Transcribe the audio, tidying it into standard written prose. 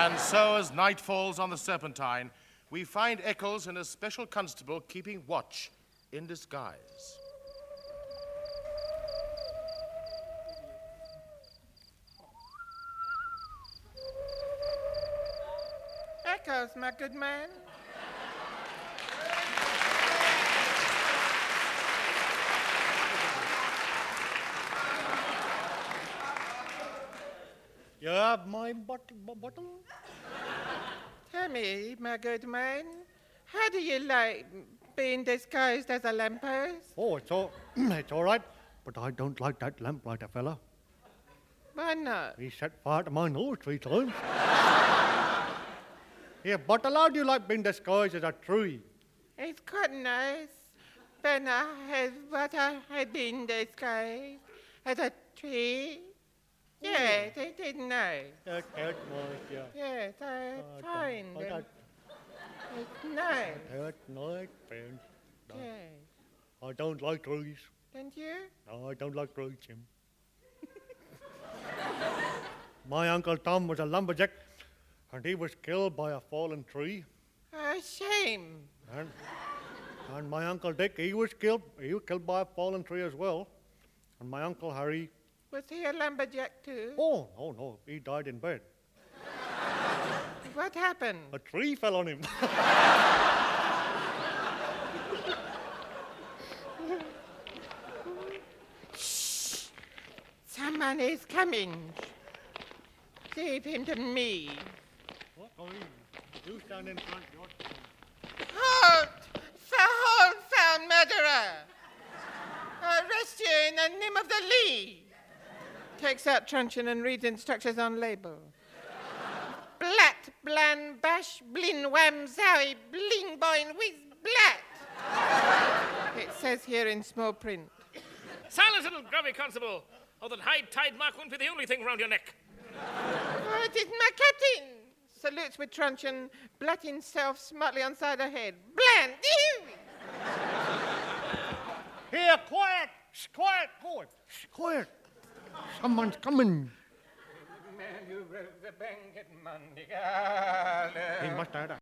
And so, as night falls on the Serpentine, we find Eccles and a special constable keeping watch in disguise. Eccles, my good man. You have my bottle? Tell me, my good man, how do you like being disguised as a lamppost? Oh, it's all right, but I don't like that lamplighter fella. Why not? He set fire to my nose 3 times. Yeah, but how do you like being disguised as a tree? It's quite nice. But I had been disguised as a tree. Yes, it is nice. That's nice, yeah. Yes, I find That's it's nice. nice, friend. Yes. I don't like trees. Don't you? No, I don't like trees, Jim. My Uncle Tom was a lumberjack, and he was killed by a fallen tree. Oh, shame. And my Uncle Dick, he was killed by a fallen tree as well. And my Uncle Harry... Was he a lumberjack too? Oh, no, he died in bed. What happened? A tree fell on him. Someone is coming. Leave him to me. What? Oh, you stand in front. Halt! Hold, foul murderer! Arrest you in the name of the Lee. Takes out truncheon and reads instructions on label. Blat, blan, bash, blin, wham, zowie, bling, boing, whiz, blat. It says here in small print. Silence, little grubby constable, or that high tide mark won't be the only thing round your neck. Oh, it is my captain. Salutes with truncheon, blat himself smartly on side of head. Bland! Here, quiet! Quiet! Someone's coming. He must have had a